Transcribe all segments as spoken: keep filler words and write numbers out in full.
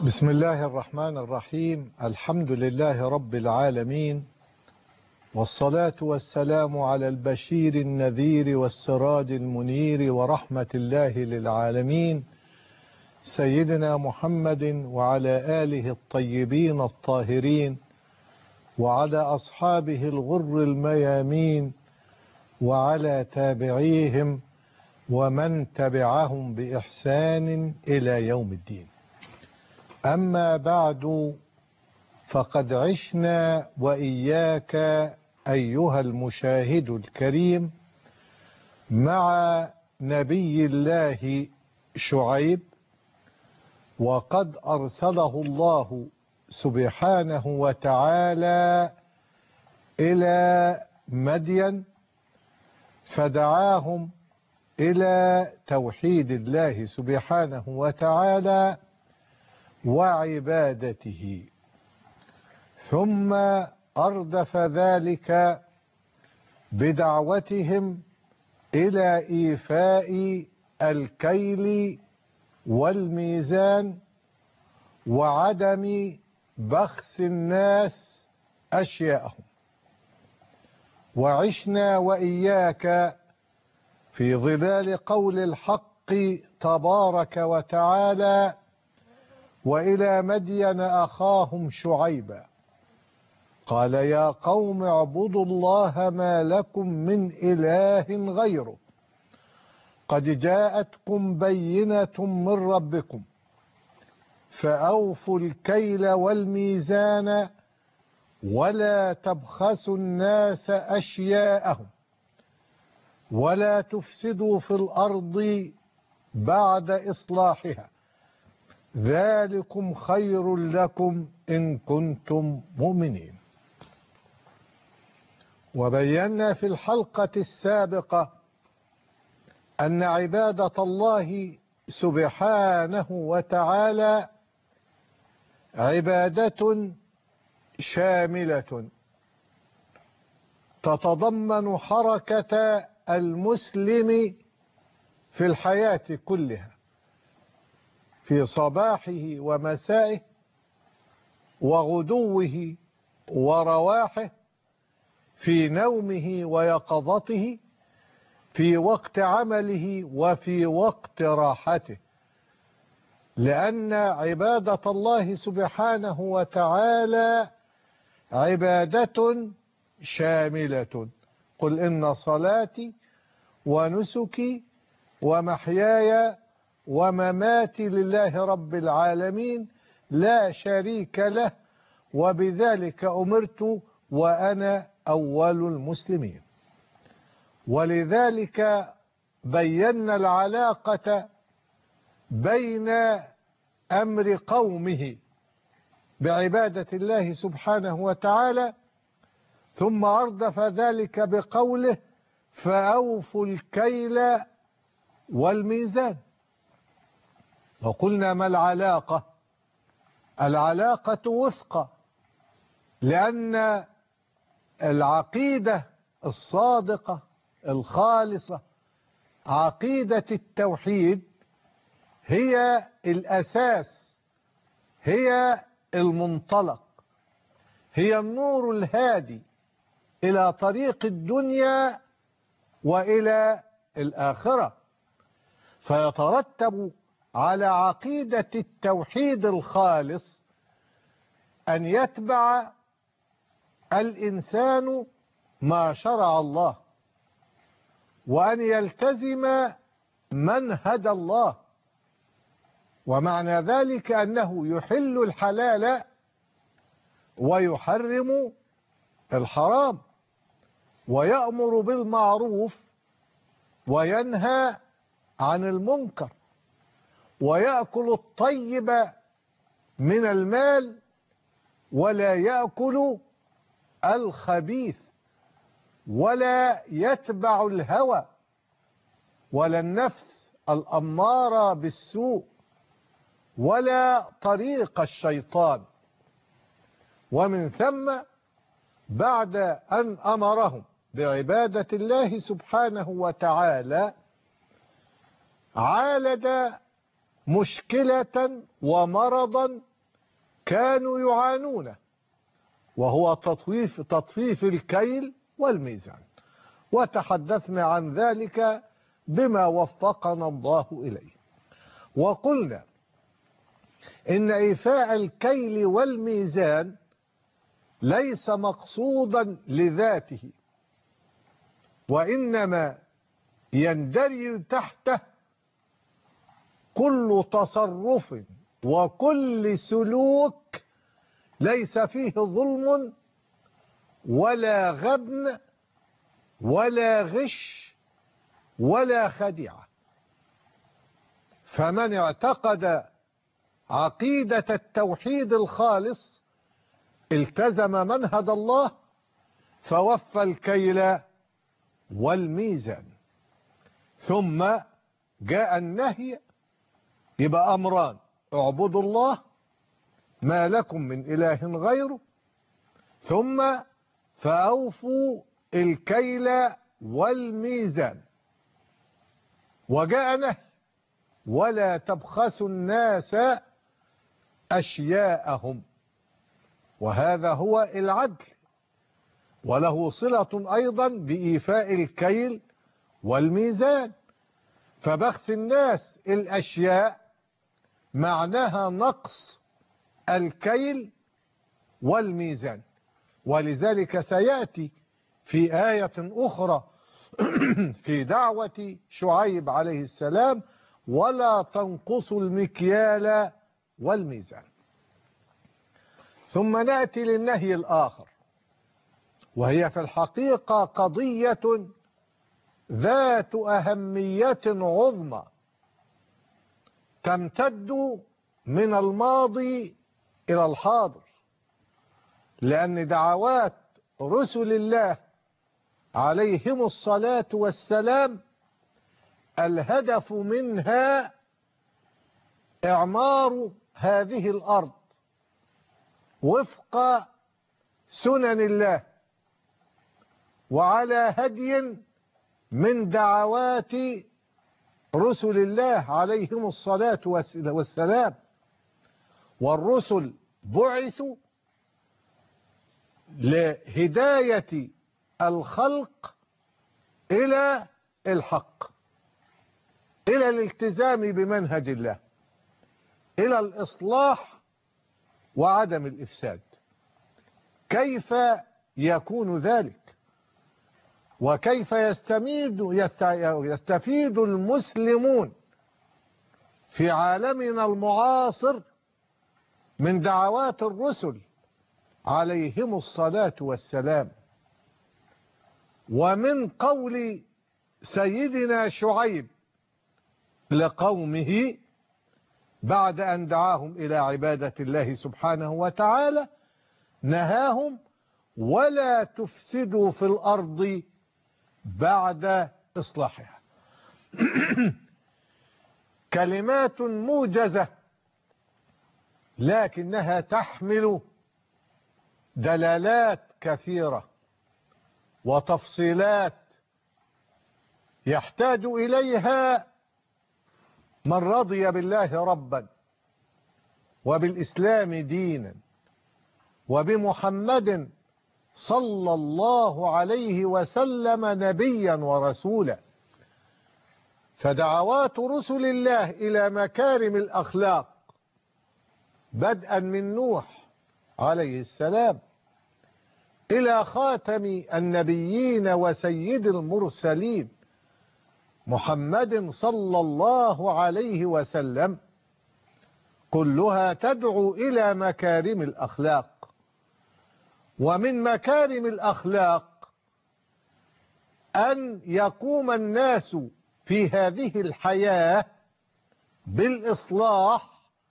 بسم الله الرحمن الرحيم. الحمد لله رب العالمين، والصلاة والسلام على البشير النذير والسراج المنير ورحمة الله للعالمين سيدنا محمد وعلى آله الطيبين الطاهرين وعلى أصحابه الغر الميامين وعلى تابعيهم ومن تبعهم بإحسان إلى يوم الدين. أما بعد، فقد عشنا وإياك أيها المشاهد الكريم مع نبي الله شعيب، وقد أرسله الله سبحانه وتعالى إلى مدين فدعاهم إلى توحيد الله سبحانه وتعالى وعبادته، ثم أردف ذلك بدعوتهم إلى إيفاء الكيل والميزان وعدم بخس الناس أشياءهم. وعشنا وإياك في ظلال قول الحق تبارك وتعالى: وإلى مدين أخاهم شعيبا قال يا قوم اعبدوا الله ما لكم من إله غيره قد جاءتكم بينة من ربكم فأوفوا الكيل والميزان ولا تبخسوا الناس أشياءهم ولا تفسدوا في الأرض بعد إصلاحها ذلكم خير لكم إن كنتم مؤمنين. وبينا في الحلقة السابقة أن عبادة الله سبحانه وتعالى عبادة شاملة تتضمن حركة المسلم في الحياة كلها، في صباحه ومسائه وغدوه ورواحه، في نومه ويقظته، في وقت عمله وفي وقت راحته، لأن عبادة الله سبحانه وتعالى عبادة شاملة. قل إن صلاتي ونسكي ومحياي ومماتي لله رب العالمين لا شريك له وبذلك أمرت وأنا أول المسلمين. ولذلك بينا العلاقة بين أمر قومه بعبادة الله سبحانه وتعالى، ثم أردف ذلك بقوله فأوفوا الكيل والميزان. وقلنا ما العلاقة؟ العلاقة وثقة، لأن العقيدة الصادقة الخالصة عقيدة التوحيد هي الأساس، هي المنطلق، هي النور الهادي إلى طريق الدنيا وإلى الآخرة. فيترتب على عقيدة التوحيد الخالص أن يتبع الإنسان ما شرع الله، وأن يلتزم منهج الله. ومعنى ذلك أنه يحل الحلال ويحرم الحرام، ويأمر بالمعروف وينهى عن المنكر، ويأكل الطيب من المال ولا يأكل الخبيث، ولا يتبع الهوى ولا النفس الأمارة بالسوء ولا طريق الشيطان. ومن ثم بعد أن أمرهم بعبادة الله سبحانه وتعالى عالج مشكلة ومرضا كانوا يعانون، وهو تطفيف, تطفيف الكيل والميزان، وتحدثنا عن ذلك بما وفقنا الله إليه. وقلنا إن إيفاء الكيل والميزان ليس مقصودا لذاته، وإنما يندرج تحته كل تصرف وكل سلوك ليس فيه ظلم ولا غبن ولا غش ولا خديعة. فمن اعتقد عقيدة التوحيد الخالص التزم منهج الله فوفى الكيل والميزان. ثم جاء النهي، يبقى أمران: اعبدوا الله ما لكم من إله غيره، ثم فأوفوا الكيل والميزان. وجاء نهي: ولا تبخسوا الناس أشياءهم، وهذا هو العدل، وله صلة أيضا بإيفاء الكيل والميزان. فبخس الناس الأشياء معناها نقص الكيل والميزان، ولذلك سيأتي في آية أخرى في دعوة شعيب عليه السلام: ولا تنقصوا المكيال والميزان. ثم نأتي للنهي الآخر، وهي في الحقيقة قضية ذات أهمية عظمى تمتد من الماضي إلى الحاضر، لأن دعوات رسل الله عليهم الصلاة والسلام الهدف منها إعمار هذه الأرض وفق سنن الله، وعلى هدي من دعوات رسل الله عليهم الصلاة والسلام. والرسل بعثوا لهداية الخلق إلى الحق، إلى الالتزام بمنهج الله، إلى الإصلاح وعدم الإفساد. كيف يكون ذلك؟ وكيف يستميد يستفيد المسلمون في عالمنا المعاصر من دعوات الرسل عليهم الصلاة والسلام؟ ومن قول سيدنا شعيب لقومه بعد أن دعاهم إلى عبادة الله سبحانه وتعالى، نهاهم: ولا تفسدوا في الأرض بعد إصلاحها. كلمات موجزة لكنها تحمل دلالات كثيرة وتفصيلات يحتاج إليها من رضي بالله ربا وبالإسلام دينا وبمحمد صلى الله عليه وسلم نبيا ورسولا. فدعوات رسل الله إلى مكارم الأخلاق بدءا من نوح عليه السلام إلى خاتم النبيين وسيد المرسلين محمد صلى الله عليه وسلم كلها تدعو إلى مكارم الأخلاق. ومن مكارم الأخلاق أن يقوم الناس في هذه الحياة بالإصلاح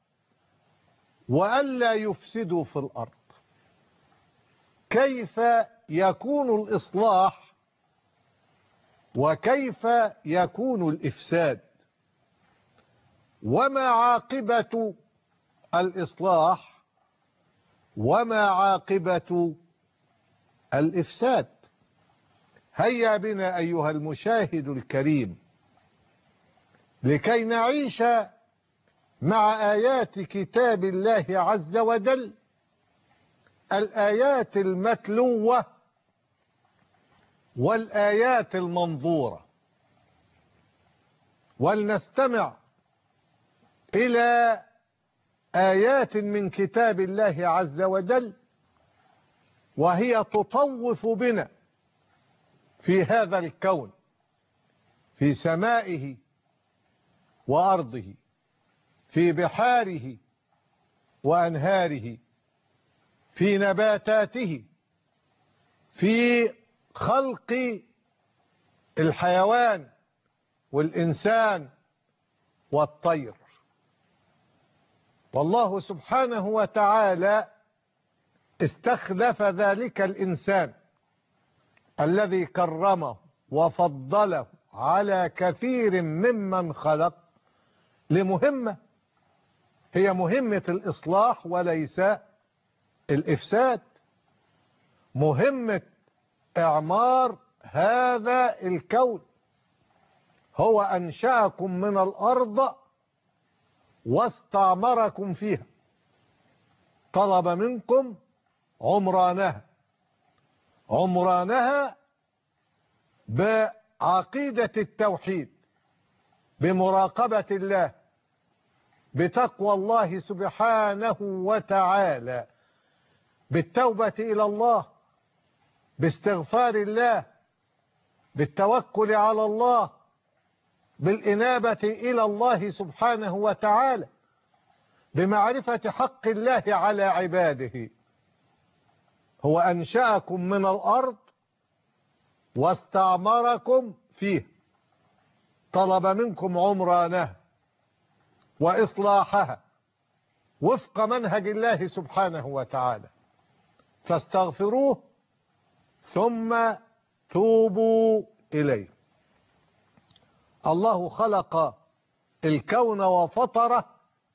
وألا يفسدوا في الأرض. كيف يكون الإصلاح وكيف يكون الإفساد؟ وما عاقبة الإصلاح وما عاقبة الإفساد؟ هيا بنا أيها المشاهد الكريم لكي نعيش مع آيات كتاب الله عز وجل الآيات المتلوة والآيات المنظورة. ولنستمع إلى آيات من كتاب الله عز وجل وهي تطوف بنا في هذا الكون، في سمائه وأرضه، في بحاره وأنهاره، في نباتاته، في خلق الحيوان والإنسان والطير. والله سبحانه وتعالى استخلف ذلك الإنسان الذي كرمه وفضله على كثير ممن خلق لمهمة هي مهمة الإصلاح وليس الإفساد، مهمة إعمار هذا الكون. هو أنشأكم من الأرض واستعمركم فيها، طلب منكم عمرانها، عمرانها بعقيدة التوحيد، بمراقبة الله، بتقوى الله سبحانه وتعالى، بالتوبة إلى الله، باستغفار الله، بالتوكل على الله، بالإنابة إلى الله سبحانه وتعالى، بمعرفة حق الله على عباده. هو أنشأكم من الأرض واستعمركم فيه، طلب منكم عمرانها وإصلاحها وفق منهج الله سبحانه وتعالى، فاستغفروه ثم توبوا إليه. الله خلق الكون وفطره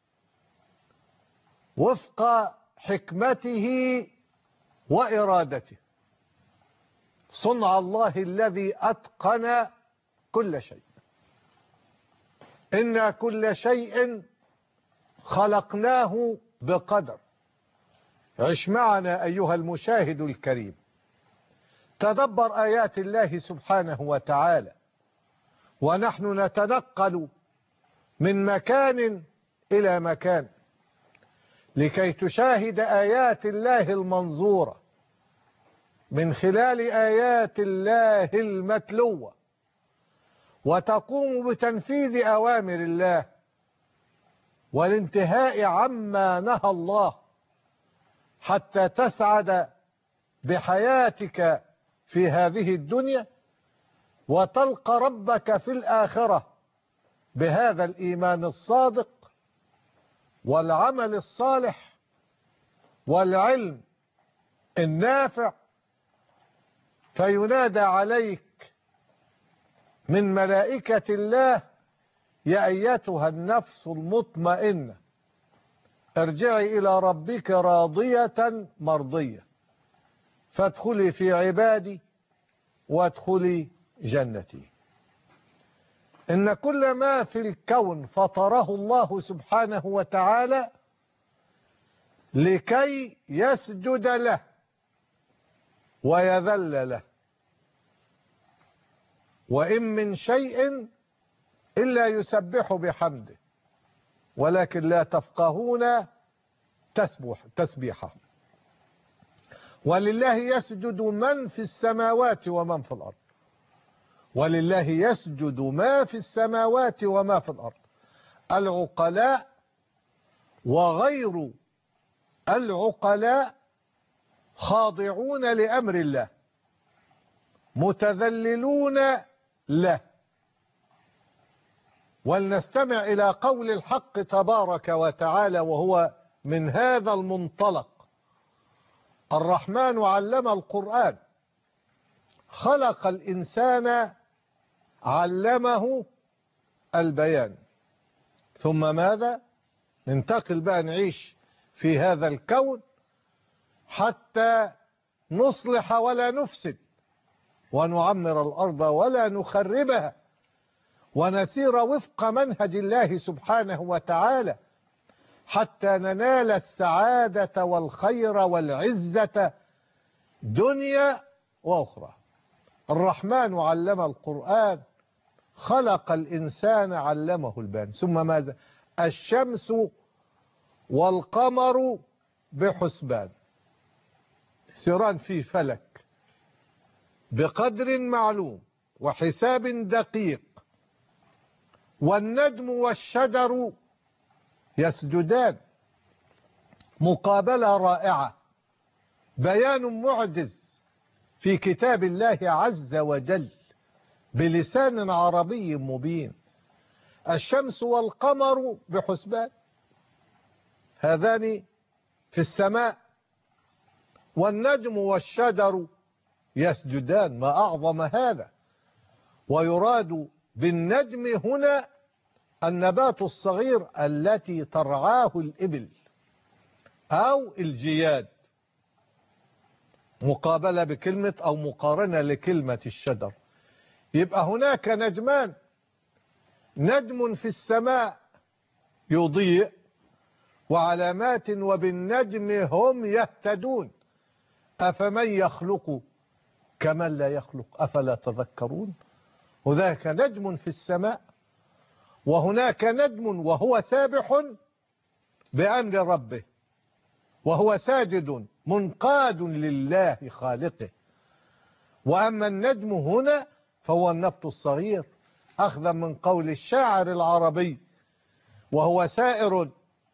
وفق حكمته وإرادته، صنع الله الذي أتقن كل شيء. إن كل شيء خلقناه بقدر. عش معنا أيها المشاهد الكريم، تدبر آيات الله سبحانه وتعالى ونحن نتنقل من مكان إلى مكان لكي تشاهد آيات الله المنظورة من خلال آيات الله المتلوة، وتقوم بتنفيذ أوامر الله والانتهاء عما نهى الله، حتى تسعد بحياتك في هذه الدنيا وتلقى ربك في الآخرة بهذا الإيمان الصادق والعمل الصالح والعلم النافع، فينادى عليك من ملائكة الله: يا أيتها النفس المطمئنة ارجعي إلى ربك راضية مرضية فادخلي في عبادي وادخلي جنتي. إن كل ما في الكون فطره الله سبحانه وتعالى لكي يسجد له ويذل له، وإن من شيء إلا يسبح بحمده ولكن لا تفقهون تسبح تسبيحه. ولله يسجد من في السماوات ومن في الأرض، ولله يسجد ما في السماوات وما في الأرض، العقلاء وغير العقلاء خاضعون لأمر الله متذللون له. ولنستمع إلى قول الحق تبارك وتعالى وهو من هذا المنطلق: الرحمن علم القرآن، خلق الإنسان علمه البيان. ثم ماذا؟ ننتقل بقى نعيش في هذا الكون حتى نصلح ولا نفسد، ونعمر الأرض ولا نخربها، ونسير وفق منهج الله سبحانه وتعالى حتى ننال السعادة والخير والعزة دنيا وأخرى. الرحمن علم القرآن، خلق الإنسان علمه البيان. ثم ماذا؟ الشمس والقمر بحسبان سيران في فلك بقدر معلوم وحساب دقيق، والنجم والشجر يسجدان. مقابلة رائعة، بيان معجز في كتاب الله عز وجل بلسان عربي مبين. الشمس والقمر بحسبان، هذان في السماء، والنجم والشجر يسجدان. ما أعظم هذا. ويراد بالنجم هنا النبات الصغير التي ترعاه الإبل أو الجياد، مقابلة بكلمة أو مقارنة لكلمة الشجر. يبقى هناك نجمان، نجم في السماء يضيء وعلامات وبالنجم هم يهتدون. أفمن يخلق كمن لا يخلق أفلا تذكرون. هناك نجم في السماء، وهناك نجم وهو سابح بأمر ربه، وهو ساجد منقاد لله خالقه. وأما النجم هنا فهو النبت الصغير، أخذا من قول الشاعر العربي وهو سائر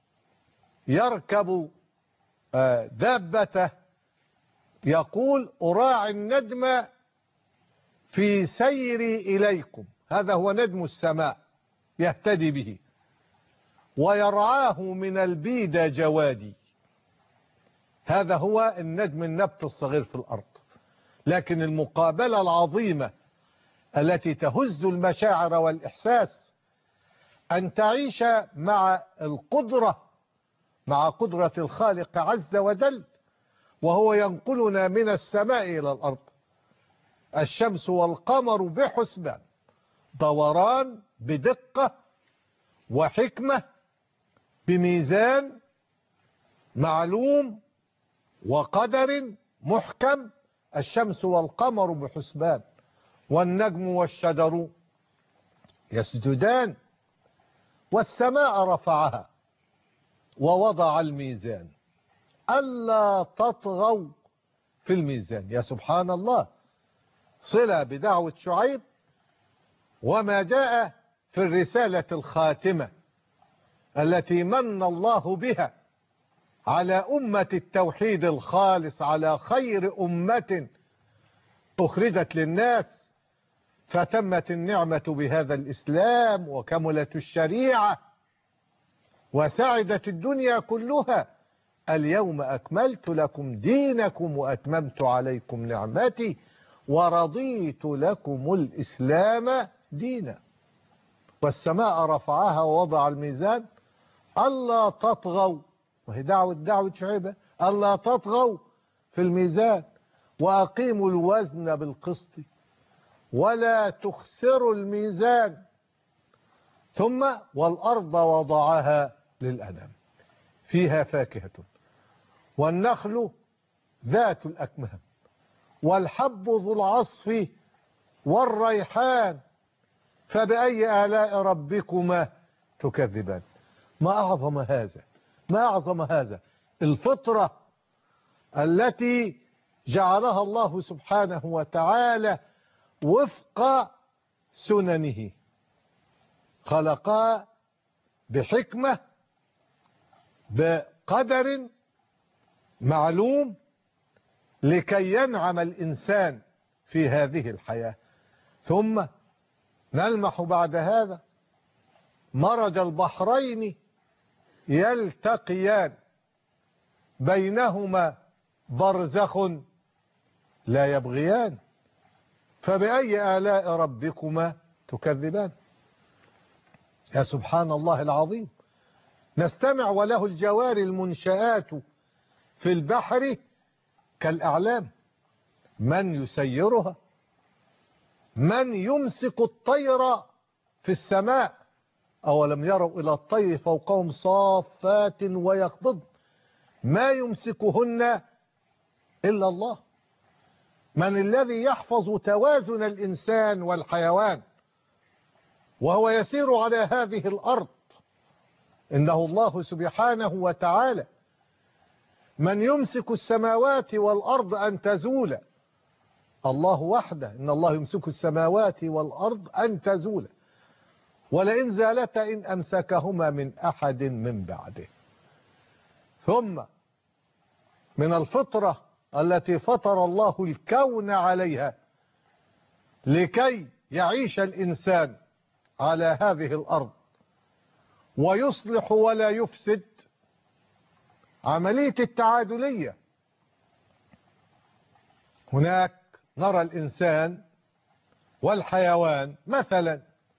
يركب دابته، يقول: أراعي النجم في سيري إليكم. هذا هو نجم السماء يهتدي به، ويرعاه من البيد جوادي. هذا هو النجم، النبت الصغير في الأرض. لكن المقابلة العظيمة التي تهز المشاعر والإحساس أن تعيش مع القدرة، مع قدرة الخالق عز وجل، وهو ينقلنا من السماء إلى الأرض. الشمس والقمر بحسبان، دوران بدقة وحكمة بميزان معلوم وقدر محكم. الشمس والقمر بحسبان، والنجم والشجر يسجدان. والسماء رفعها ووضع الميزان ألا تطغوا في الميزان. يا سبحان الله، صلة بدعوة شعيب وما جاء في الرسالة الخاتمة التي من الله بها على أمة التوحيد الخالص، على خير أمة أخرجت للناس، فتمت النعمة بهذا الإسلام وكملت الشريعة وسعدت الدنيا كلها. اليوم أكملت لكم دينكم وأتممت عليكم نعمتي ورضيت لكم الإسلام دينا. والسماء رفعها ووضع الميزان ألا تطغوا، وهي دعوة دعوة شعيبة، ألا تطغوا في الميزان وأقيموا الوزن بالقسط ولا تخسروا الميزان. ثم والأرض وضعها للأنام فيها فاكهة والنخل ذات الأكمام والحب ذو العصف والريحان فبأي آلاء ربكما تكذبان. ما أعظم هذا، ما أعظم هذا. الفطرة التي جعلها الله سبحانه وتعالى وفق سننه، خلقها بحكمة بقدر معلوم لكي ينعم الإنسان في هذه الحياة. ثم نلمح بعد هذا مرج البحرين يلتقيان بينهما برزخ لا يبغيان فبأي آلاء ربكما تكذبان. يا سبحان الله العظيم. نستمع وله الجوار المنشآت في البحر كالأعلام، من يسيرها؟ من يمسك الطير في السماء أولم يروا إلى الطير فوقهم صافات ويقبضن ما يمسكهن إلا الله. من الذي يحفظ توازن الإنسان والحيوان وهو يسير على هذه الأرض؟ إنه الله سبحانه وتعالى. من يمسك السماوات والأرض أن تزولا؟ الله وحده. إن الله يمسك السماوات والأرض أن تزولا ولئن زالتا إن أمسكهما من أحد من بعده. ثم من الفطرة التي فطر الله الكون عليها لكي يعيش الإنسان على هذه الأرض ويصلح ولا يفسد عملية التعادلية. هناك نرى الإنسان والحيوان مثلا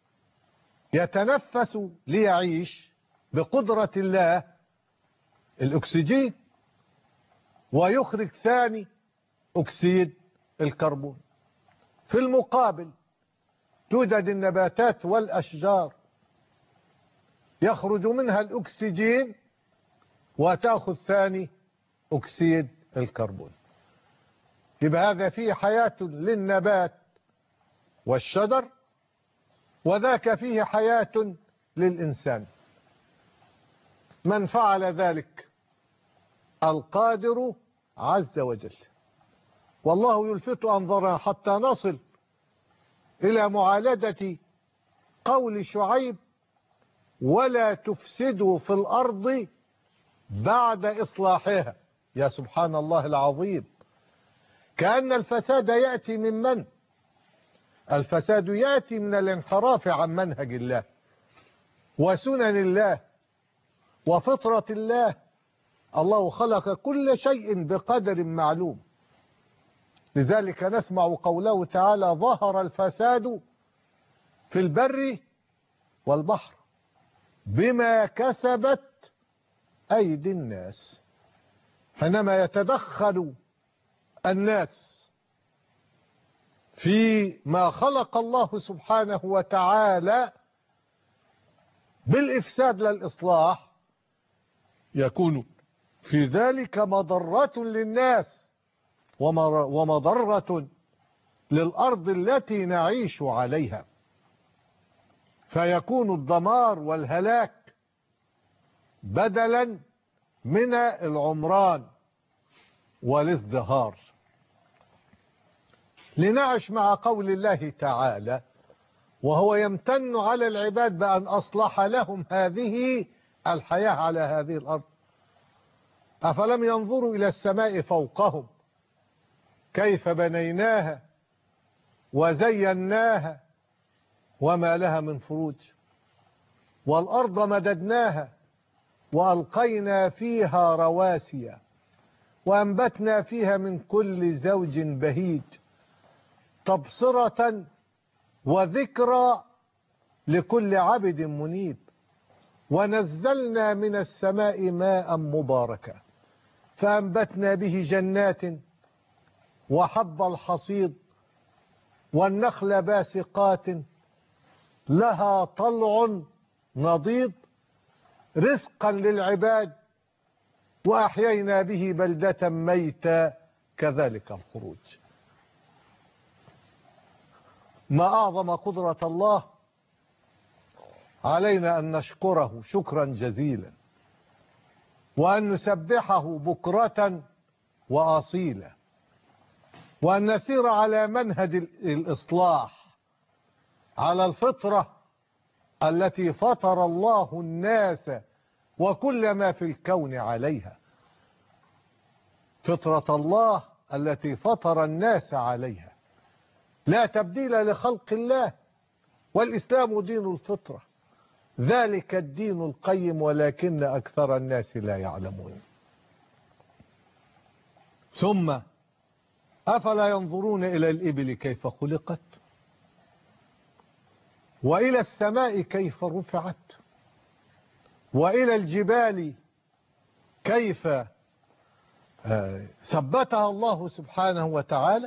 يتنفس ليعيش بقدرة الله الأكسجين ويخرج ثاني أكسيد الكربون. في المقابل توجد النباتات والأشجار يخرج منها الأكسجين وتأخذ ثاني أكسيد الكربون. يبقى هذا فيه حياة للنبات والشجر وذاك فيه حياة للإنسان. من فعل ذلك؟ القادر عز وجل. والله يلفت أنظرنا حتى نصل إلى معالجة قول شعيب ولا تفسدوا في الأرض بعد إصلاحها. يا سبحان الله العظيم، كأن الفساد يأتي من من؟ الفساد يأتي من الانحراف عن منهج الله وسنن الله وفطرة الله. الله خلق كل شيء بقدر معلوم. لذلك نسمع قوله تعالى ظهر الفساد في البر والبحر بما كسبت أيدي الناس. حينما يتدخل الناس في ما خلق الله سبحانه وتعالى بالإفساد للإصلاح يكون في ذلك مضرة للناس ومضرة للأرض التي نعيش عليها، فيكون الدمار والهلاك بدلا من العمران والازدهار. لنعش مع قول الله تعالى وهو يمتن على العباد بأن أصلح لهم هذه الحياة على هذه الأرض. أفلم ينظروا إلى السماء فوقهم كيف بنيناها وزيناها وما لها من فروج، والأرض مددناها وألقينا فيها رواسي وأنبتنا فيها من كل زوج بهيج تبصرة وذكرى لكل عبد منيب، ونزلنا من السماء ماء مباركا فأنبتنا به جنات وحب الحصيد والنخل باسقات لها طلع نضيد رزقا للعباد وأحيينا به بلدة ميتا كذلك الخروج. ما أعظم قدرة الله، علينا أن نشكره شكرا جزيلا وأن نسبحه بكرة وأصيلا وأن نسير على منهج الإصلاح على الفطرة التي فطر الله الناس وكل ما في الكون عليها، فطرة الله التي فطر الناس عليها، لا تبديل لخلق الله، والإسلام دين الفطرة، ذلك الدين القيم ولكن أكثر الناس لا يعلمون. ثم أفلا ينظرون إلى الإبل كيف خلقت وإلى السماء كيف رفعت وإلى الجبال كيف ثبتها الله سبحانه وتعالى.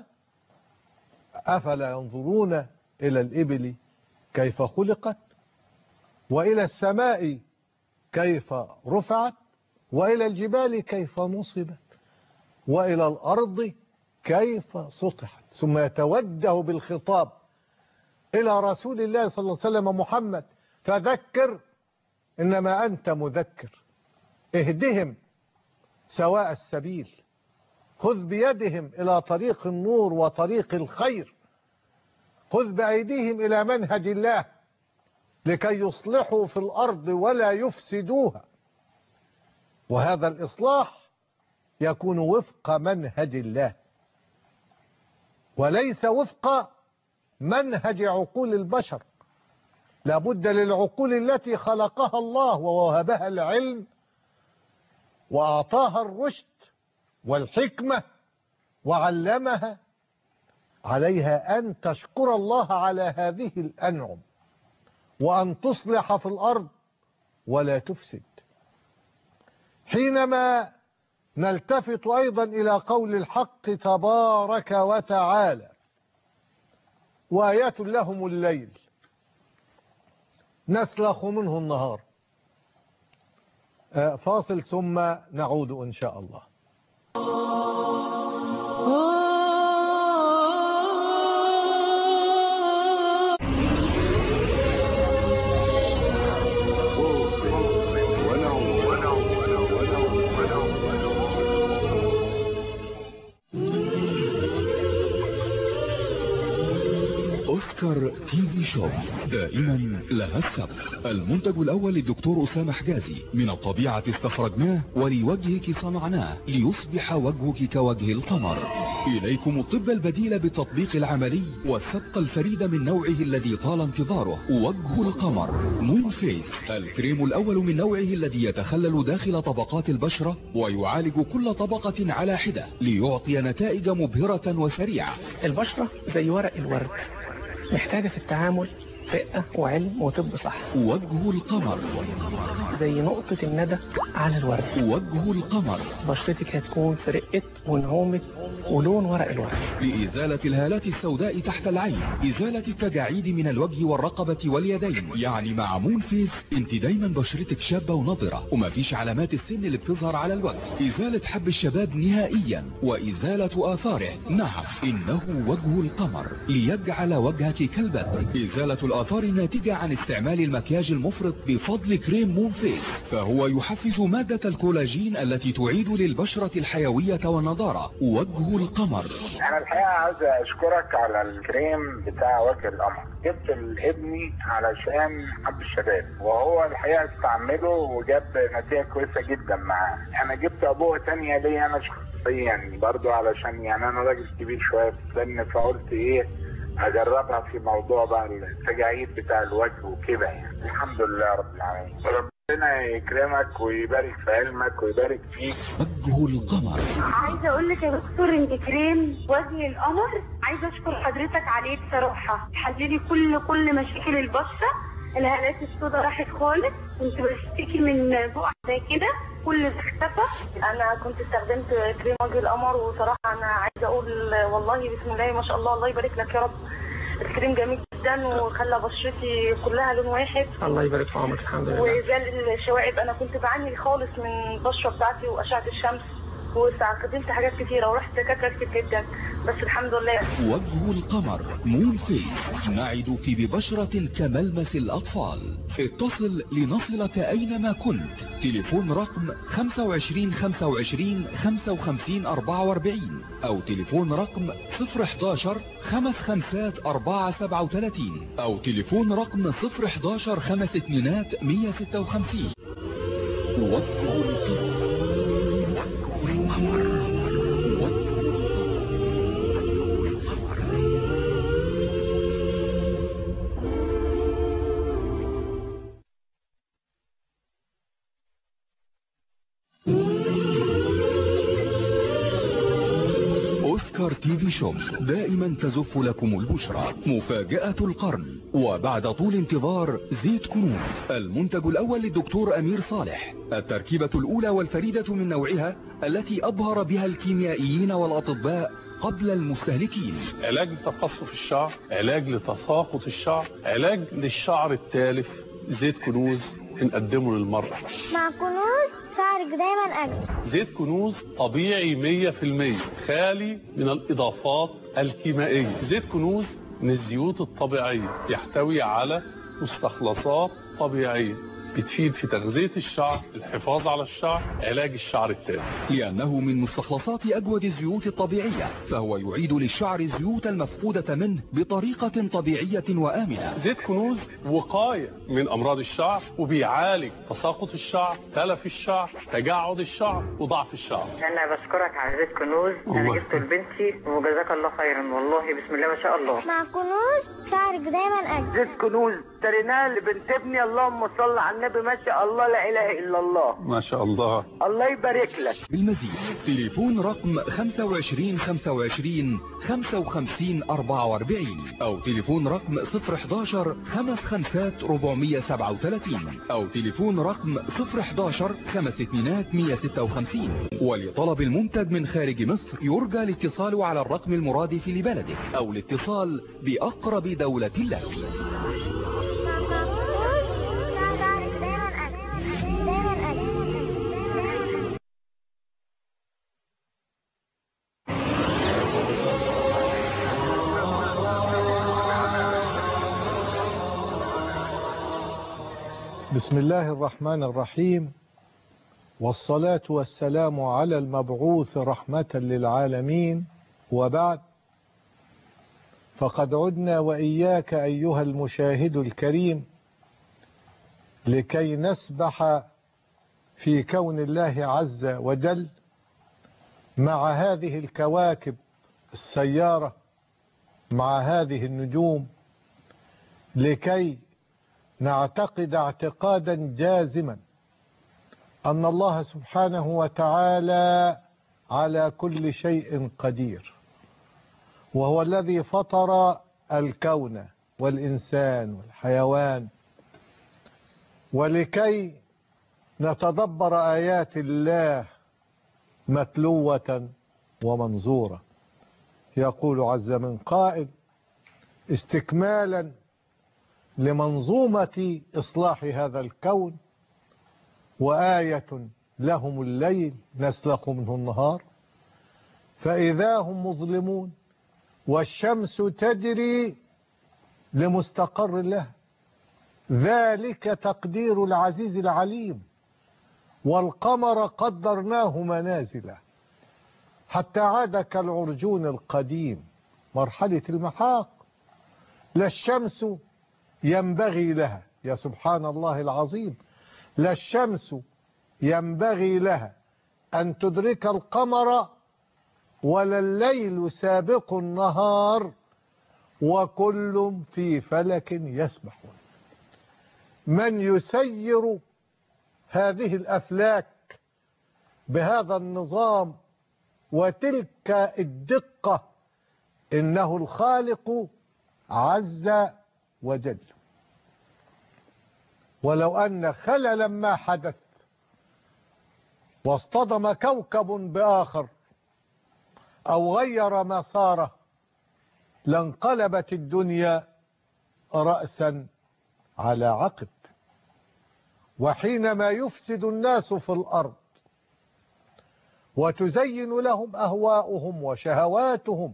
أفلا ينظرون إلى الإبل كيف خلقت وإلى السماء كيف رفعت، وإلى الجبال كيف نصبت، وإلى الأرض كيف سطحت. ثم يتوجه بالخطاب إلى رسول الله صلى الله عليه وسلم محمد: فذكر إنما أنت مذكر، اهدهم سواء السبيل، خذ بيدهم إلى طريق النور وطريق الخير، خذ بأيديهم إلى منهج الله لكي يصلحوا في الأرض ولا يفسدوها. وهذا الإصلاح يكون وفق منهج الله وليس وفق منهج عقول البشر. لابد للعقول التي خلقها الله ووهبها العلم وأعطاها الرشد والحكمة وعلمها، عليها أن تشكر الله على هذه الأنعم وأن تصلح في الأرض ولا تفسد. حينما نلتفت أيضا إلى قول الحق تبارك وتعالى: وآيات لهم الليل نسلخ منه النهار. فاصل ثم نعود إن شاء الله. أوسكار تي في شوب دائما لها السبق. المنتج الأول للدكتور أسامة حجازي: من الطبيعة استخرجناه ولوجهك صنعناه ليصبح وجهك كوجه القمر. إليكم الطب البديل بالتطبيق العملي والسبق الفريد من نوعه الذي طال انتظاره، وجه القمر مون فيس، الكريم الأول من نوعه الذي يتخلل داخل طبقات البشرة ويعالج كل طبقة على حدة ليعطي نتائج مبهرة وسريعة. البشرة زي ورق الورد، محتاجة في التعامل رقة وعلم وطب صح. وجه القمر زي نقطة الندى على الورد. وجه القمر بشرتك هتكون في رقة ونعومة ولون ورق الورد. لإزالة الهالات السوداء تحت العين، إزالة التجاعيد من الوجه والرقبة واليدين. يعني مع مون فيس انت دايما بشرتك شابة ونضرة ومفيش علامات السن اللي بتظهر على الوجه. إزالة حب الشباب نهائيا وإزالة آثاره. نعم، إنه وجه القمر ليجعل وجهك كالبدر. إزالة الآثار الناتجة عن استعمال المكياج المفرط بفضل كريم مون فيس، فهو يحفز مادة الكولاجين التي تعيد للبشرة الحيوية والنضارة. وجه القمر. أنا الحقيقة عايز أشكرك على الكريم بتاع وجه القمر. جبت لابني علشان حب الشباب وهو الحقيقة استعمله وجاب نتيجة كويسة جدا معاه. أنا جبت أبوه تانية ليا أنا شخصيا برضو علشان يعني أنا راجل كبير شوية في السن، فقلت إيه أجربها في موضوع بقى التجاعيد بتاع الوجه وكده يعني. الحمد لله رب العالمين. ربنا يكرمك ويبارك في علمك ويبارك فيك. وجه القمر. عايزه اقول لك يا دكتور انت كريم وجه القمر عايزه اشكر حضرتك عليه بصراحه، حللي كل كل مشاكل البشره. الهالات السوداء راحت خالص، كنت بشتكي من بقع زي كده كل ده اختفى. انا كنت استخدمت كريم وجه القمر وصراحه انا عايزه اقول والله بسم الله ما شاء الله، الله يبارك لك يا رب. الكريم جميل جدا وخلى بشرتي كلها لون واحد. الله يبارك في عمرك. الحمد لله. وزال الشوائب، انا كنت بعاني خالص من البشره بتاعتي واشعه الشمس واستخدمت حاجات كتيره ورحت دكاتره كتير جدا بس الحمد لله. وجه القمر مون فيس، نعدك ببشرة كملمس الأطفال. اتصل لنصلك أينما كنت. تليفون رقم خمسة وعشرين خمسة وعشرين خمسة وخمسين أربعة وأربعين أو تليفون رقم صفر حداشر خمس خمسات أربعة سبعة وثلاثين أو تليفون رقم صفر حداشر خمس اتنينات مية ستة وخمسين. وجه القمر. أوسكار تي في شوب دائما تزف لكم البشرى. مفاجأة القرن وبعد طول انتظار زيت كنوز، المنتج الأول للدكتور أمير صالح، التركيبة الأولى والفريدة من نوعها التي أبهر بها الكيميائيين والأطباء قبل المستهلكين. علاج لتقصف الشعر، علاج لتساقط الشعر، علاج للشعر التالف زيت كنوز بنقدمه للمرأة. مع كنوز شعرك دايما أجمل. زيت كنوز طبيعي مية في المية، خالي من الإضافات الكيميائية. زيت كنوز من الزيوت الطبيعية، يحتوي على مستخلصات طبيعية بتفيد في تغذية الشعر، الحفاظ على الشعر، علاج الشعر التالف. لأنه من مستخلصات أجود الزيوت الطبيعية، فهو يعيد للشعر الزيوت المفقودة منه بطريقة طبيعية وآمنة. زيت كنوز وقاية من أمراض الشعر، وبيعالج تساقط الشعر، تلف الشعر، تجعد الشعر، وضعف الشعر. أنا بشكرك على زيت كنوز، أنا جبته لبنتي وجزاك الله خيرا، والله بسم الله ما شاء الله. مع كنوز شعرك دايما أجمل. زيت كنوز اشتريناه لبنت ابني، اللهم صل على النبي، ما شاء الله لا اله الا الله. ما شاء الله. الله يبارك لك. بالمزيد تليفون رقم خمسة وعشرين خمسة وعشرين خمسة وخمسين أربعة وأربعين او تليفون رقم صفر حداشر خمس خمسات أربعمية سبعة وثلاثين او تليفون رقم صفر حداشر خمس اتنينات مية ستة وخمسين. ولطلب المنتج من خارج مصر يرجى الاتصال على الرقم المرادف لبلدك او الاتصال بأقرب دولة لك. بسم الله الرحمن الرحيم، والصلاة والسلام على المبعوث رحمة للعالمين، وبعد، فقد عدنا وإياك أيها المشاهد الكريم لكي نسبح في كون الله عز وجل مع هذه الكواكب السيارة، مع هذه النجوم، لكي نعتقد اعتقادا جازما أن الله سبحانه وتعالى على كل شيء قدير، وهو الذي فطر الكون والإنسان والحيوان، ولكي نتدبر آيات الله متلوة ومنظورة. يقول عز من قائل استكمالا لمنظومة إصلاح هذا الكون: وآية لهم الليل نسلخ منه النهار فإذا هم مظلمون والشمس تجري لمستقر له ذلك تقدير العزيز العليم والقمر قدرناه منازل حتى عاد كالعرجون القديم. مرحلة المحاق. لا الشمس ينبغي لها، يا سبحان الله العظيم، لا الشمس ينبغي لها أن تدرك القمر ولا الليل سابق النهار وكل في فلك يسبحون. من يسير هذه الأفلاك بهذا النظام وتلك الدقة إنه الخالق عز وجل. ولو أن خللا ما حدث واصطدم كوكب بآخر أو غير مساره لانقلبت الدنيا رأسا على عقب. وحينما يفسد الناس في الأرض وتزين لهم أهواؤهم وشهواتهم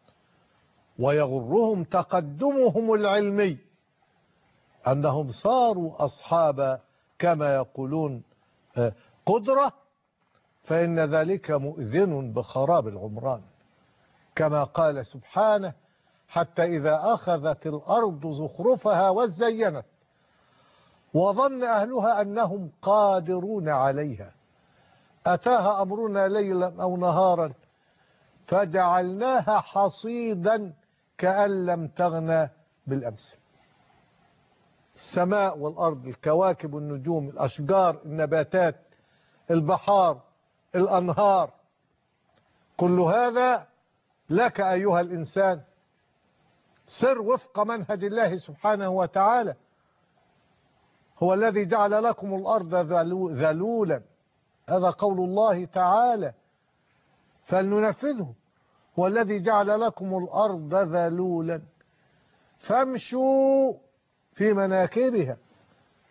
ويغرهم تقدمهم العلمي أنهم صاروا أصحاب كما يقولون قدرة، فإن ذلك مؤذن بخراب العمران، كما قال سبحانه: حتى إذا أخذت الأرض زخرفها وزينت وظن أهلها أنهم قادرون عليها أتاها أمرنا ليلا أو نهارا فجعلناها حصيدا كأن لم تغنى بالأمس. السماء والأرض، الكواكب والنجوم، الأشجار، النباتات، البحار، الأنهار، كل هذا لك أيها الإنسان. سر وفق منهج الله سبحانه وتعالى. هو الذي جعل لكم الأرض ذلولا، هذا قول الله تعالى فلننفذه. هو الذي جعل لكم الأرض ذلولا فامشوا في مناكبها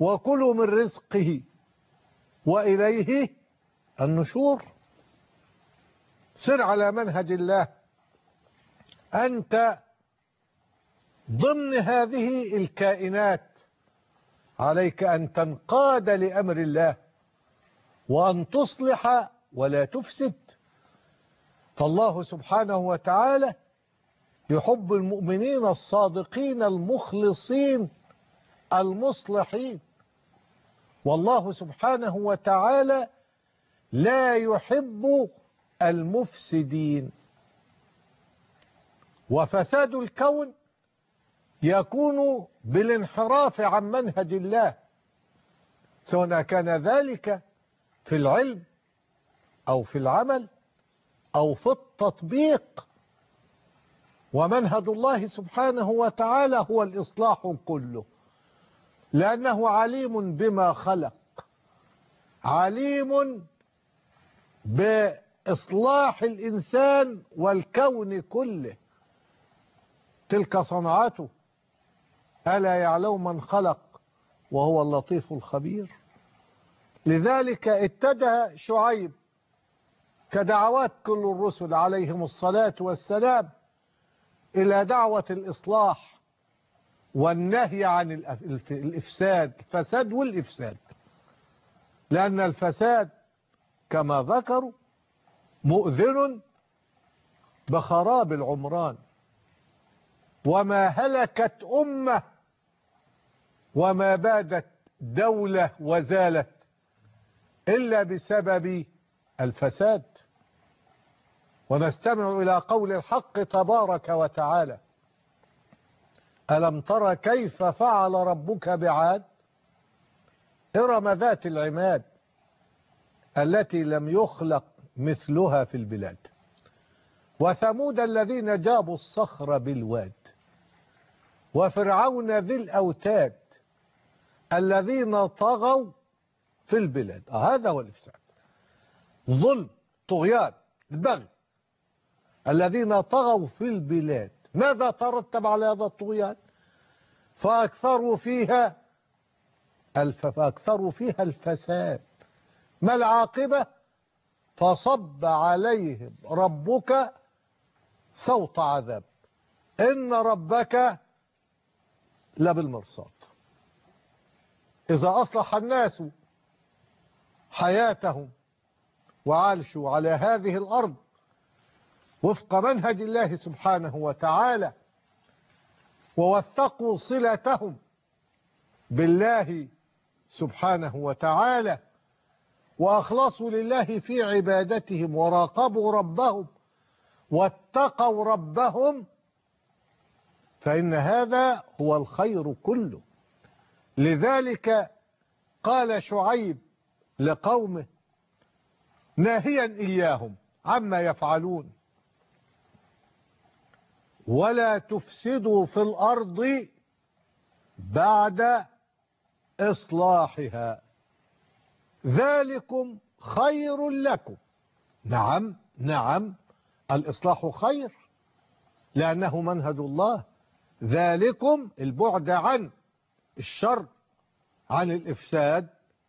وكلوا من رزقه وإليه النشور. سر على منهج الله، أنت ضمن هذه الكائنات عليك أن تنقاد لأمر الله وأن تصلح ولا تفسد. فالله سبحانه وتعالى يحب المؤمنين الصادقين المخلصين المصلحين، والله سبحانه وتعالى لا يحب المفسدين. وفساد الكون يكون بالانحراف عن منهج الله، سواء كان ذلك في العلم أو في العمل أو في التطبيق. ومنهج الله سبحانه وتعالى هو الإصلاح كله، لأنه عليم بما خلق، عليم بإصلاح الإنسان والكون كله. تلك صنعته، ألا يعلم من خلق وهو اللطيف الخبير. لذلك اتجه شعيب كدعوات كل الرسل عليهم الصلاة والسلام إلى دعوة الإصلاح والنهي عن الإفساد، الفساد والإفساد، لأن الفساد كما ذكروا مؤذن بخراب العمران. وما هلكت أمة وما بادت دولة وزالت إلا بسبب الفساد. ونستمع إلى قول الحق تبارك وتعالى: ألم تر كيف فعل ربك بعاد إرم ذات العماد التي لم يخلق مثلها في البلاد وثمود الذين جابوا الصخر بالواد وفرعون ذي الأوتاد الذين طغوا في البلاد. هذا هو الإفساد، ظلم، طغيان، البغي، الذين طغوا في البلاد. ماذا ترتب على هذا الطغيان؟ فأكثروا فيها الف... فأكثروا فيها الفساد. ما العاقبة؟ فصب عليهم ربك سوط عذاب إن ربك لبالمرصاد. إذا أصلح الناس حياتهم وعاشوا على هذه الأرض وفق منهج الله سبحانه وتعالى ووثقوا صلتهم بالله سبحانه وتعالى وأخلصوا لله في عبادتهم وراقبوا ربهم واتقوا ربهم، فإن هذا هو الخير كله. لذلك قال شعيب لقومه ناهيا إياهم عما يفعلون: ولا تفسدوا في الأرض بعد إصلاحها ذلكم خير لكم. نعم نعم، الإصلاح خير لأنه منهج الله. ذلكم البعد عن الشر عن الإفساد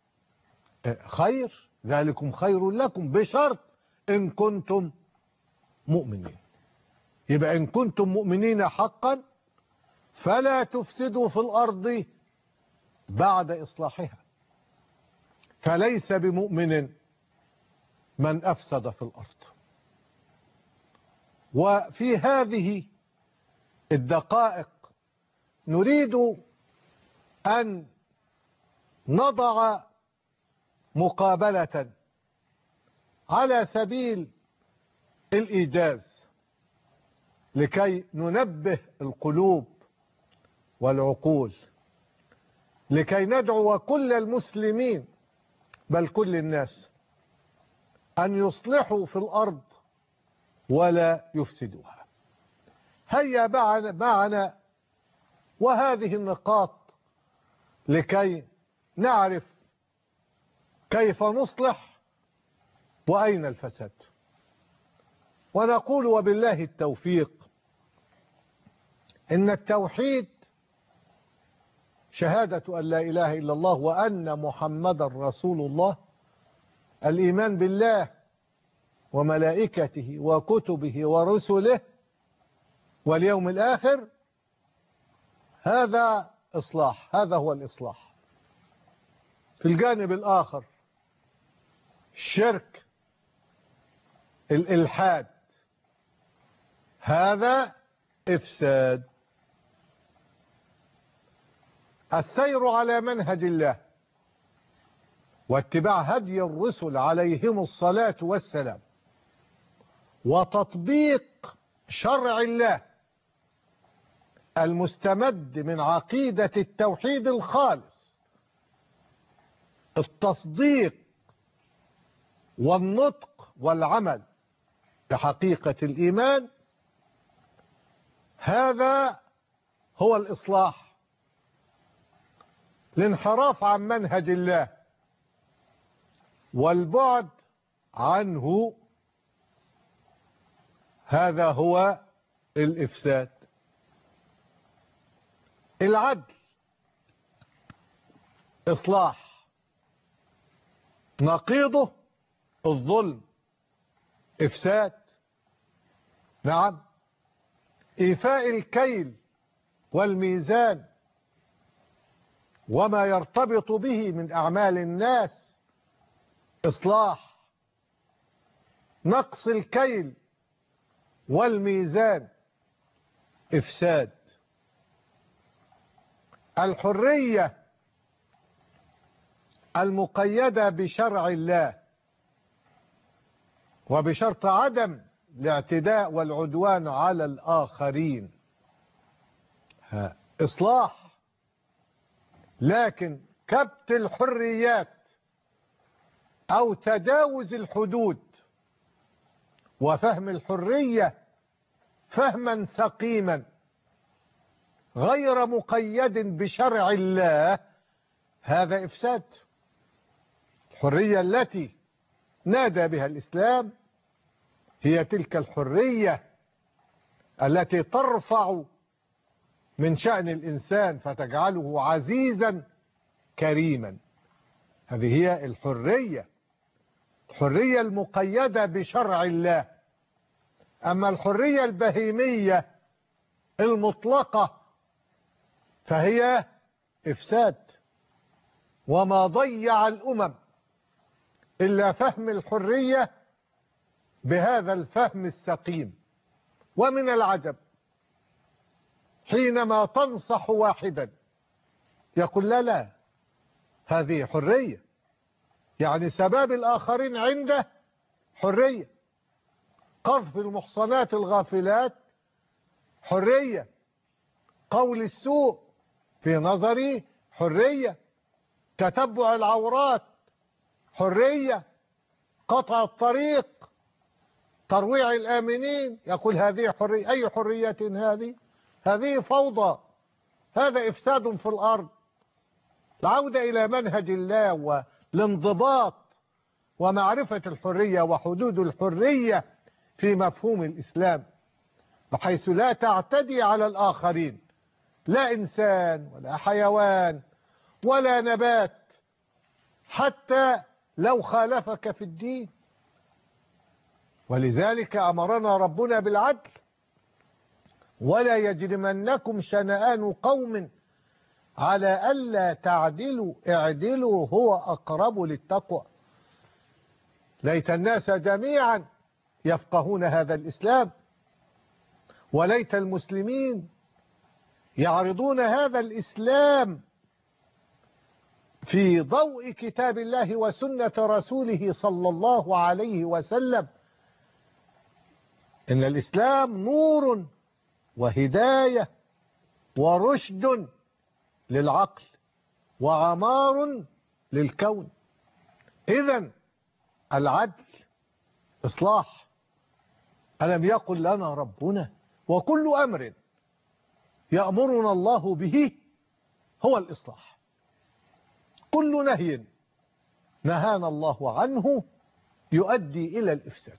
خير، ذلكم خير لكم بشرط إن كنتم مؤمنين. يبقى إن كنتم مؤمنين حقا فلا تفسدوا في الأرض بعد إصلاحها. فليس بمؤمن من أفسد في الأرض. وفي هذه الدقائق نريد أن نضع مقابلة على سبيل الإيجاز لكي ننبه القلوب والعقول، لكي ندعو كل المسلمين بل كل الناس أن يصلحوا في الأرض ولا يفسدوها. هيا معنا وهذه النقاط لكي نعرف كيف نصلح وأين الفساد. ونقول وبالله التوفيق إن التوحيد شهادة أن لا إله إلا الله وأن محمدا رسول الله، الإيمان بالله وملائكته وكتبه ورسله واليوم الآخر، هذا إصلاح، هذا هو الإصلاح. في الجانب الآخر الشرك، الإلحاد، هذا إفساد. السير على منهج الله واتباع هدي الرسل عليهم الصلاة والسلام وتطبيق شرع الله المستمد من عقيدة التوحيد الخالص، التصديق والنطق والعمل بحقيقة الإيمان، هذا هو الإصلاح. الانحراف عن منهج الله والبعد عنه، هذا هو الإفساد. العدل إصلاح، نقيضه الظلم إفساد. نعم، إيفاء الكيل والميزان وما يرتبط به من أعمال الناس إصلاح. نقص الكيل والميزان إفساد. الحرية المقيدة بشرع الله وبشرط عدم الاعتداء والعدوان على الآخرين إصلاح. لكن كبت الحريات أو تجاوز الحدود وفهم الحرية فهما سقيما غير مقيد بشرع الله، هذا إفساد. الحرية التي نادى بها الإسلام هي تلك الحرية التي ترفع من شأن الإنسان فتجعله عزيزا كريما. هذه هي الحرية، الحرية المقيدة بشرع الله. أما الحرية البهيمية المطلقة فهي إفساد. وما ضيع الأمم إلا فهم الحرية بهذا الفهم السقيم. ومن العجب حينما تنصح واحدا يقول لا لا هذه حرية، يعني سباب الآخرين عنده حرية، قذف المحصنات الغافلات حرية، قول السوء في نظري حرية، تتبع العورات حرية، قطع الطريق، ترويع الآمنين، يقول هذه حرية. أي حرية هذه؟ هذه فوضى، هذا إفساد في الأرض. العودة إلى منهج الله والانضباط ومعرفة الحرية وحدود الحرية في مفهوم الإسلام، بحيث لا تعتدي على الآخرين، لا إنسان ولا حيوان ولا نبات، حتى لو خالفك في الدين. ولذلك أمرنا ربنا بالعدل: ولا يجرمنكم شنآن قوم على ألا تعدلوا اعدلوا هو أقرب للتقوى. ليت الناس جميعا يفقهون هذا الإسلام، وليت المسلمين يعرضون هذا الإسلام في ضوء كتاب الله وسنة رسوله صلى الله عليه وسلم. إن الإسلام نور وهداية ورشد للعقل وعمار للكون. إذن العدل إصلاح. ألم يقل لنا ربنا وكل أمر يأمرنا الله به هو الإصلاح. كل نهي نهانا الله عنه يؤدي إلى الإفساد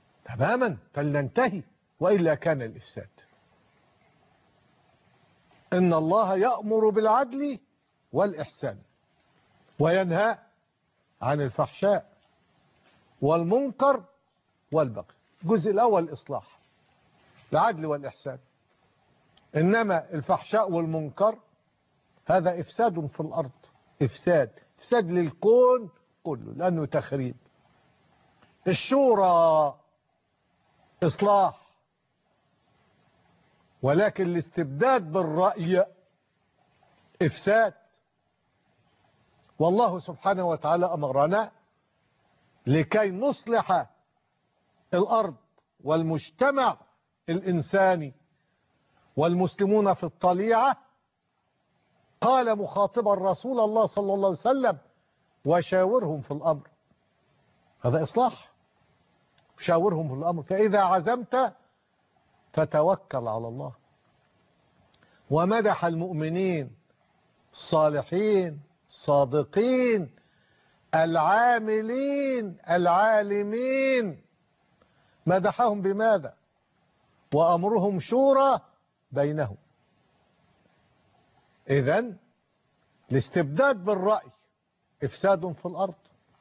تماما، فلننتهي وإلا كان الإفساد. إن الله يأمر بالعدل والإحسان وينهى عن الفحشاء والمنكر والبغي. الجزء الأول إصلاح، العدل والإحسان. إنما الفحشاء والمنكر هذا إفساد في الأرض، إفساد إفساد للكون كله لأنه تخريب. الشورى إصلاح، ولكن الاستبداد بالرأي إفساد. والله سبحانه وتعالى أمرنا لكي نصلح الأرض والمجتمع الإنساني والمسلمون في الطليعة. قال مخاطبا رسول الله صلى الله عليه وسلم: وشاورهم في الأمر. هذا إصلاح، شاورهم في الأمر، فإذا عزمت فتوكل على الله. ومدح المؤمنين الصالحين الصادقين العاملين العالمين، مدحهم بماذا؟ وأمرهم شورى بينهم. إذن الاستبداد بالرأي إفساد في الأرض.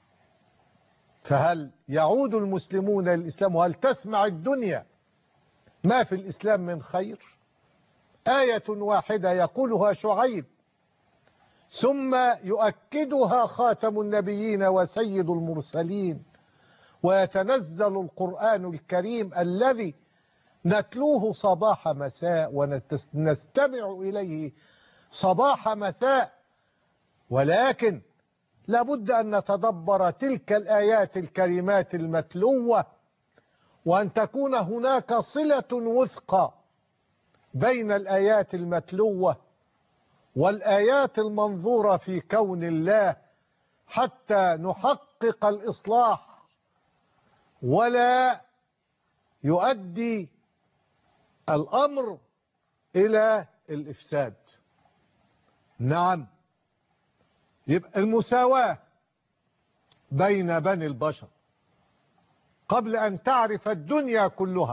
فهل يعود المسلمون للإسلام وهل تسمع الدنيا ما في الإسلام من خير؟ آية واحدة يقولها شعيب ثم يؤكدها خاتم النبيين وسيد المرسلين، ويتنزل القرآن الكريم الذي نتلوه صباح مساء ونستمع إليه صباح مساء، ولكن لابد أن نتدبر تلك الآيات الكريمات المتلوة، وأن تكون هناك صلة وثقى بين الآيات المتلوة والآيات المنظورة في كون الله حتى نحقق الإصلاح ولا يؤدي الأمر إلى الإفساد. نعم، يبقى المساواة بين بني البشر قبل أن تعرف الدنيا كلها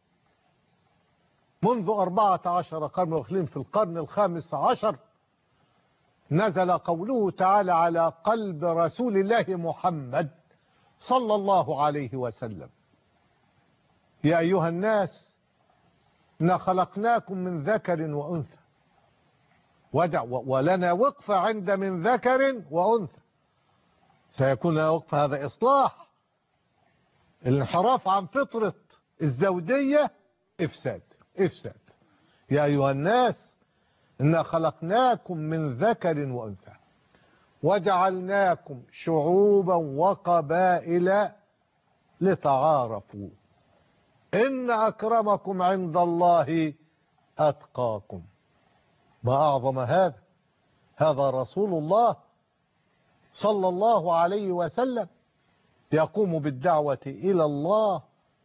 منذ أربعة عشر قرن، واخلين في القرن الخامس عشر نزل قوله تعالى على قلب رسول الله محمد صلى الله عليه وسلم: يا أيها الناس إنا خلقناكم من ذكر وأنثى. ودع ولنا وقفة عند من ذكر وأنثى، سيكون لنا وقفة. هذا إصلاح. الانحراف عن فطرة الزوجية إفساد إفساد. يا أيها الناس إنا خلقناكم من ذكر وأنثى وجعلناكم شعوبا وقبائل لتعارفوا إن أكرمكم عند الله أتقاكم. ما أعظم هذا. هذا رسول الله صلى الله عليه وسلم يقوم بالدعوة إلى الله،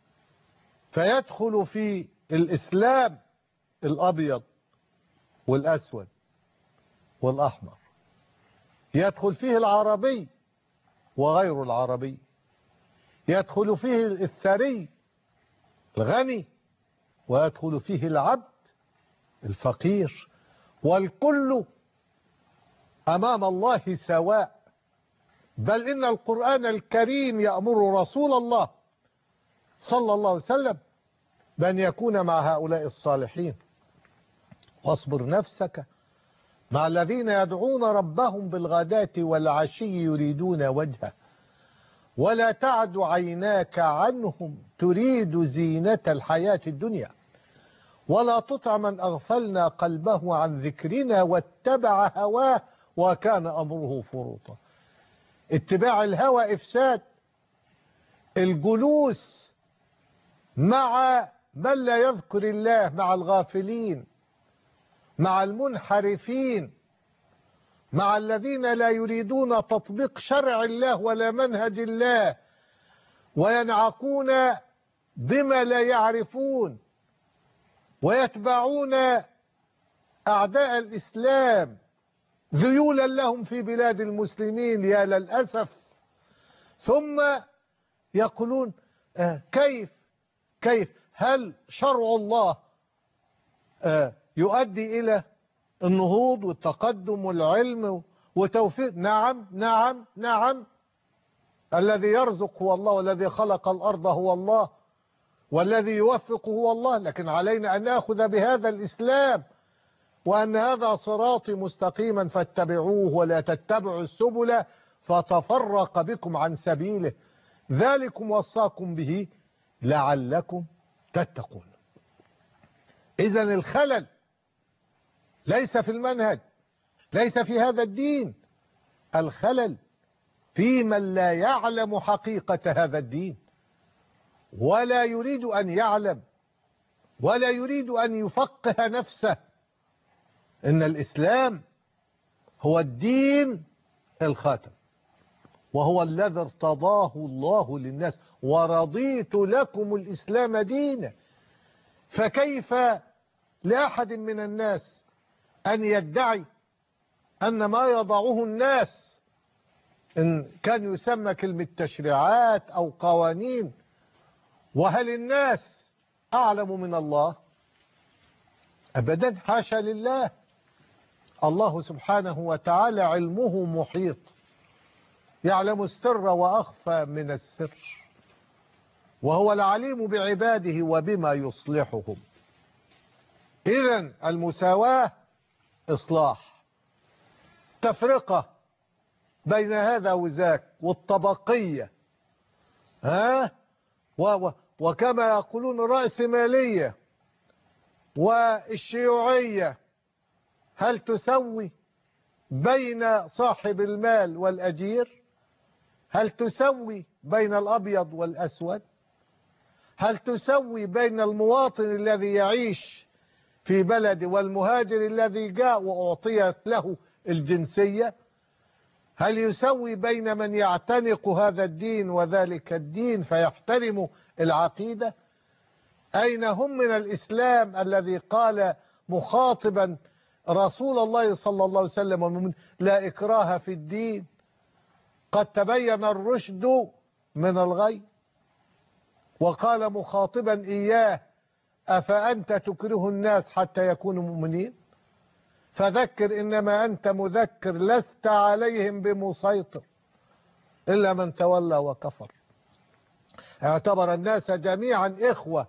فيدخل في الإسلام الأبيض والأسود والأحمر، يدخل فيه العربي وغير العربي، يدخل فيه الثري الغني ويدخل فيه العبد الفقير، والكل أمام الله سواء. بل إن القرآن الكريم يأمر رسول الله صلى الله عليه وسلم بأن يكون مع هؤلاء الصالحين: واصبر نفسك مع الذين يدعون ربهم بالغداة والعشي يريدون وجهه ولا تعد عيناك عنهم تريد زينة الحياة الدنيا ولا تطع من أغفلنا قلبه عن ذكرنا واتبع هواه وكان أمره فرطا. اتباع الهوى إفساد. الجلوس مع من لا يذكر الله، مع الغافلين، مع المنحرفين، مع الذين لا يريدون تطبيق شرع الله ولا منهج الله، وينعقون بما لا يعرفون، ويتبعون أعداء الإسلام ذيولا لهم في بلاد المسلمين يا للأسف. ثم يقولون آه كيف كيف هل شرع الله آه يؤدي إلى النهوض والتقدم والعلم وتوفيق. نعم نعم نعم، الذي يرزق هو الله، والذي خلق الأرض هو الله، والذي يوفق هو الله. لكن علينا أن نأخذ بهذا الإسلام، وأن هذا صراطي مستقيما فاتبعوه ولا تتبعوا السبل فتفرق بكم عن سبيله، ذلكم وصاكم به لعلكم تتقون. إذن الخلل ليس في المنهج، ليس في هذا الدين، الخلل في من لا يعلم حقيقة هذا الدين، ولا يريد أن يعلم، ولا يريد أن يفقه نفسه. إن الإسلام هو الدين الخاتم، وهو الذي ارتضاه الله للناس، ورضيت لكم الإسلام دينا. فكيف لأحد من الناس أن يدعي أن ما يضعه الناس إن كان يسمى كلمة تشريعات أو قوانين، وهل الناس أعلم من الله؟ أبدا، حاشا لله. الله سبحانه وتعالى علمه محيط، يعلم السر وأخفى من السر، وهو العليم بعباده وبما يصلحهم. إذن المساواة إصلاح، تفرقة بين هذا وذاك، والطبقية ها و وكما يقولون الرأسمالية والشيوعية، هل تسوي بين صاحب المال والأجير؟ هل تسوي بين الأبيض والأسود؟ هل تسوي بين المواطن الذي يعيش في بلد والمهاجر الذي جاء وأعطيت له الجنسية؟ هل يسوي بين من يعتنق هذا الدين وذلك الدين فيحترم العقيدة؟ أين هم من الإسلام الذي قال مخاطبا رسول الله صلى الله عليه وسلم: لا إكراه في الدين، قد تبين الرشد من الغي؟ وقال مخاطبا إياه: أفأنت تكره الناس حتى يكونوا مؤمنين؟ فذكر إنما أنت مذكر، لست عليهم بمسيطر إلا من تولى وكفر. اعتبر الناس جميعا إخوة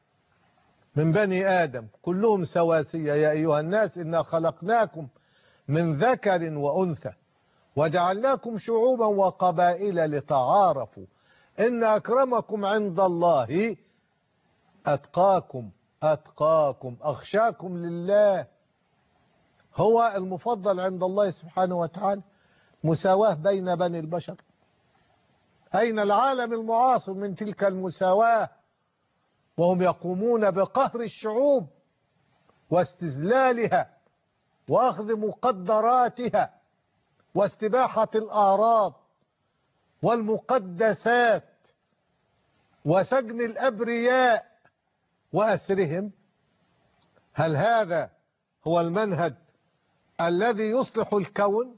من بني آدم، كلهم سواسية. يا أيها الناس إنا خلقناكم من ذكر وأنثى وجعلناكم شعوبا وقبائل لتعارفوا إن أكرمكم عند الله أتقاكم أتقاكم أخشاكم لله. هو المفضل عند الله سبحانه وتعالى. مساواة بين بني البشر. أين العالم المعاصر من تلك المساواة؟ وهم يقومون بقهر الشعوب واستذلالها وأخذ مقدراتها واستباحة الأعراض والمقدسات وسجن الأبرياء وأسرهم. هل هذا هو المنهج الذي يصلح الكون؟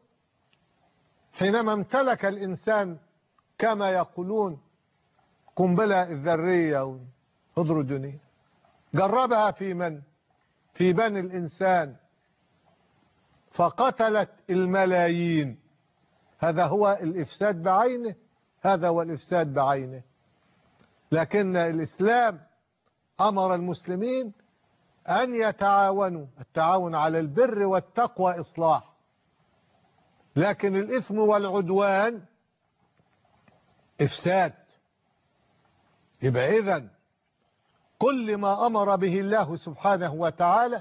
حينما امتلك الإنسان كما يقولون قنبلة الذرية هيدروجينية، جربها في من؟ في بني الإنسان، فقتلت الملايين. هذا هو الإفساد بعينه، هذا هو الإفساد بعينه. لكن الإسلام أمر المسلمين أن يتعاونوا، التعاون على البر والتقوى إصلاح، لكن الإثم والعدوان إفساد. يبقى إذن كل ما أمر به الله سبحانه وتعالى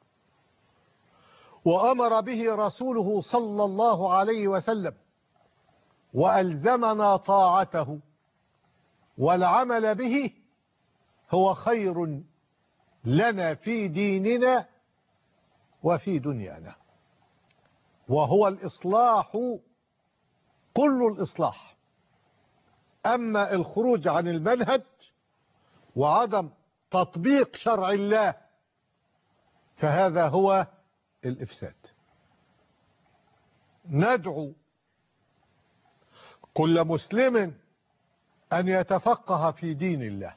وأمر به رسوله صلى الله عليه وسلم وألزمنا طاعته والعمل به هو خير لنا في ديننا وفي دنيانا، وهو الإصلاح كل الإصلاح. أما الخروج عن المنهج وعدم تطبيق شرع الله فهذا هو الإفساد. ندعو كل مسلم أن يتفقه في دين الله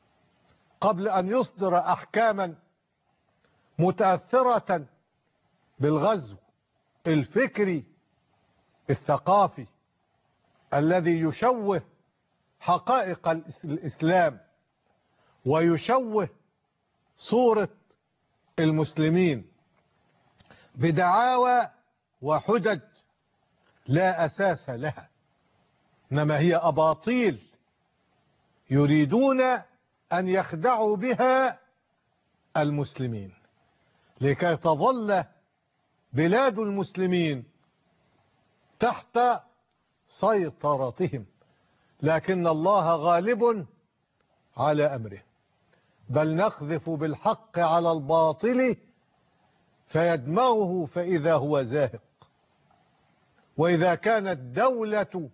قبل أن يصدر أحكاما متأثرة بالغزو الفكري الثقافي الذي يشوه حقائق الإسلام ويشوه صورة المسلمين بدعاوى وحجج لا أساس لها، إنما هي أباطيل يريدون أن يخدعوا بها المسلمين لكي تظل بلاد المسلمين تحت سيطرتهم، لكن الله غالب على أمره، بل نقذف بالحق على الباطل فيدمغه فإذا هو زاهق. وإذا كانت دولة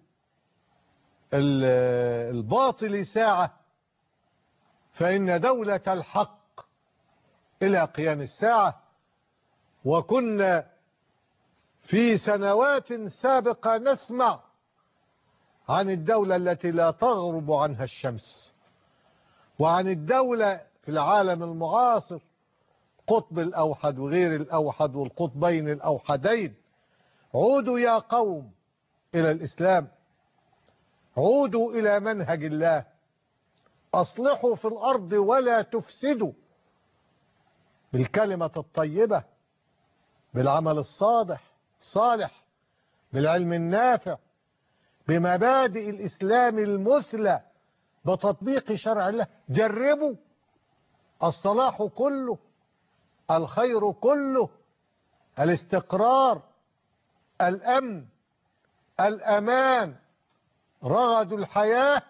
الباطل ساعة فإن دولة الحق إلى قيام الساعة. وكنا في سنوات سابقة نسمع عن الدولة التي لا تغرب عنها الشمس، وعن الدولة في العالم المعاصر قطب الأوحد وغير الأوحد والقطبين الأوحدين. عودوا يا قوم إلى الإسلام، عودوا إلى منهج الله، أصلحوا في الأرض ولا تفسدوا بالكلمة الطيبة، بالعمل الصالح صالح، بالعلم النافع، بمبادئ الإسلام المثلى، بتطبيق شرع الله. جربوا، الصلاح كله، الخير كله، الاستقرار، الأمن، الأمان، رغد الحياة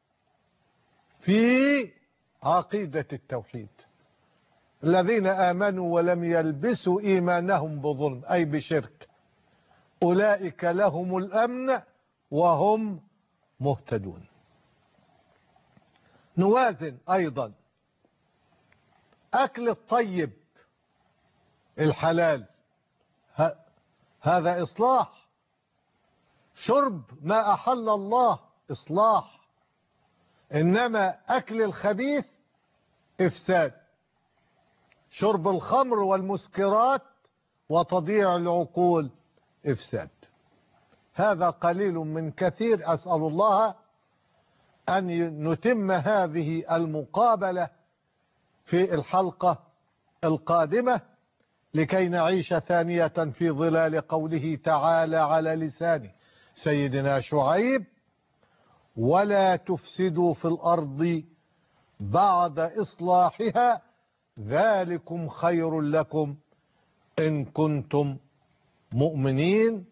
في عقيدة التوحيد. الذين آمنوا ولم يلبسوا إيمانهم بظلم أي بشرك أولئك لهم الأمن وهم مهتدون. نوازن أيضا أكل الطيب الحلال، هذا إصلاح. شرب ما أحل الله إصلاح، إنما أكل الخبيث إفساد. شرب الخمر والمسكرات وتضييع العقول إفساد. هذا قليل من كثير. أسأل الله أن نتم هذه المقابلة في الحلقة القادمة لكي نعيش ثانية في ظلال قوله تعالى على لسان سيدنا شعيب: ولا تفسدوا في الأرض بعد إصلاحها ذلكم خير لكم إن كنتم مؤمنين.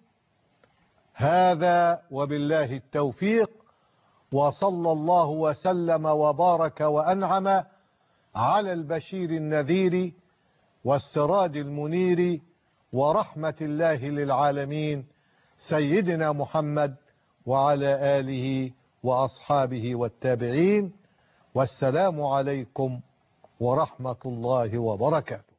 هذا وبالله التوفيق، وصلى الله وسلم وبارك وأنعم على البشير النذير والسراج المنير ورحمة الله للعالمين سيدنا محمد وعلى آله وأصحابه والتابعين. والسلام عليكم ورحمة الله وبركاته.